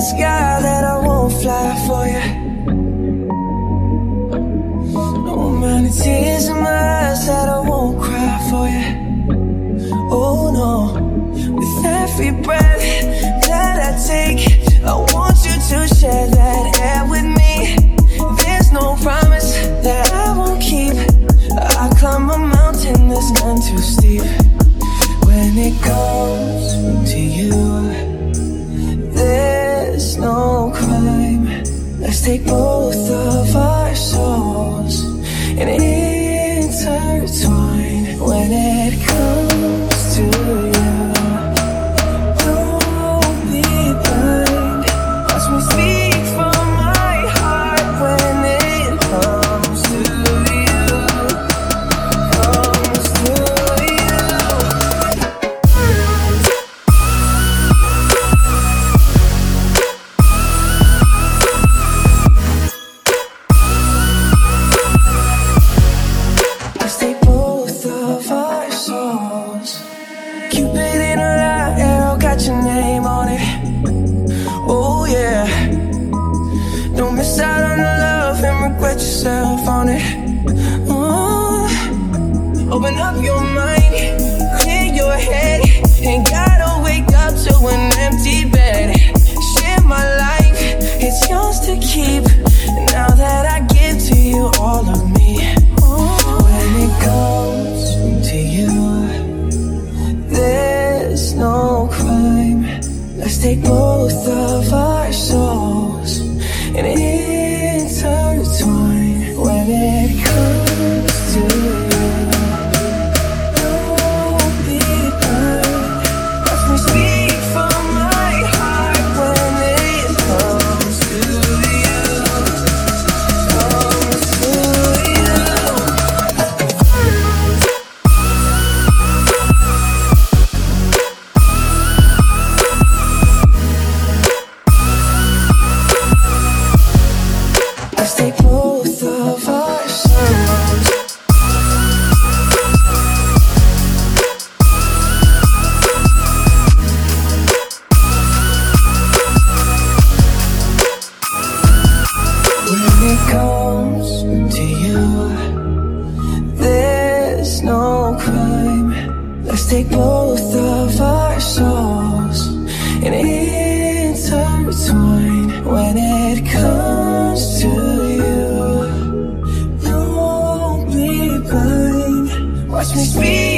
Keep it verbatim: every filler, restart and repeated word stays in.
the sky that I won't fly for you. No amount of tears in my eyes that I won't cry for you. Oh no, with every breath that I take, I want you to share that air with me. There's no promise that I won't keep. I climb a mountain that's none too steep. When it comes to you, there's no crime. Let's take both of our souls and intertwine. When it comes to you, don't be blind. Watch me speak from my heart. When it comes to you, comes to you. Let's take both of our souls. Cupid in a light arrow, got your name on it. Oh yeah. Don't miss out on the love and regret yourself on it. Oh. Open up your mind, clear your head. Ain't gotta wake up to an empty bed. Share my life, it's yours to keep. Now that I give to you all of me. When it comes to you, there's no crime. Let's take both of our souls and intertwine. When it comes to you, don't be blind. Watch me speak from my heart. When it comes to you, comes to you. Let's take both of our souls. When it comes to you, there's no crime. Let's take both of our souls and intertwine. When it comes to you, don't be blind. Watch me speak